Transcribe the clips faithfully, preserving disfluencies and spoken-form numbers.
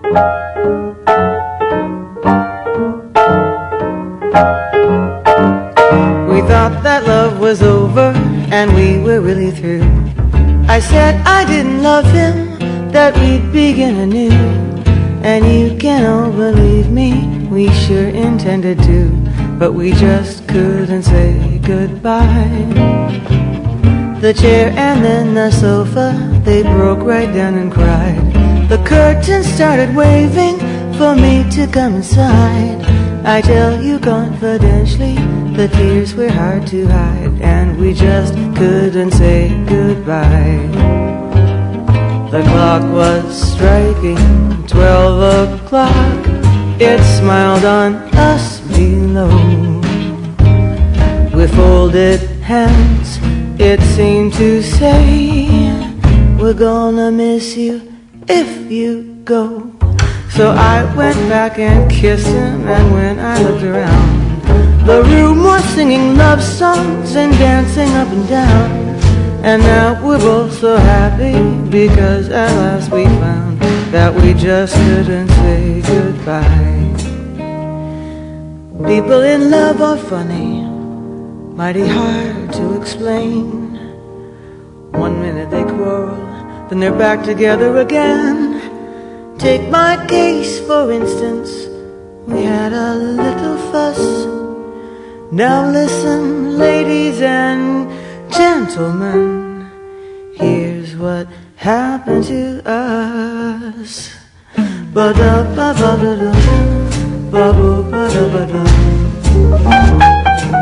We thought that love was over and we were really through. I said I didn't love him, that we'd begin anew. And you can all believe me, we sure intended to, but we just couldn't say goodbye. The chair and then the sofa, they broke right down and cried. The curtains started waving for me to come inside. I tell you confidentially, the tears were hard to hide, and we just couldn't say goodbye. The clock was striking twelve o'clock. It smiled on us below. With folded hands, it seemed to say, we're gonna miss you if you go. So I went back and kissed him, and when I looked around, the room was singing love songs and dancing up and down. And now we're both so happy, because at last we found that we just couldn't say goodbye. People in love are funny, mighty hard to explain. One minute they quarrel, then they're back together again. Take my case for instance, we had a little fuss. Now listen, ladies and gentlemen, here's what happened to us. Ba-da-ba-ba-da-da, ba-ba-ba-da-ba-da.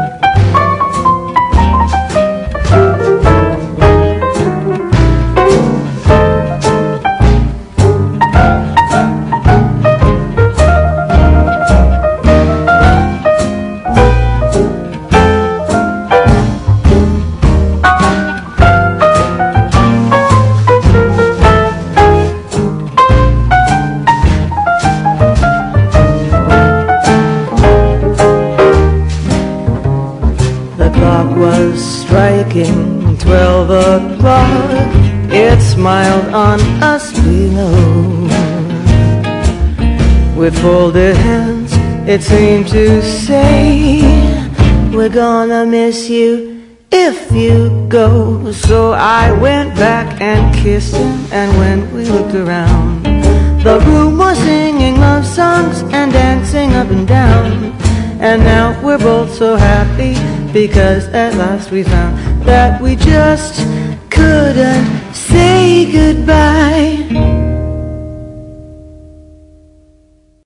Striking twelve o'clock, it smiled on us below. With folded hands, it seemed to say, we're gonna miss you if you go. So I went back and kissed him, and when we looked around, the room was singing love songs and dancing up and down. And now we're both so happy, because at last we found that we just couldn't say goodbye.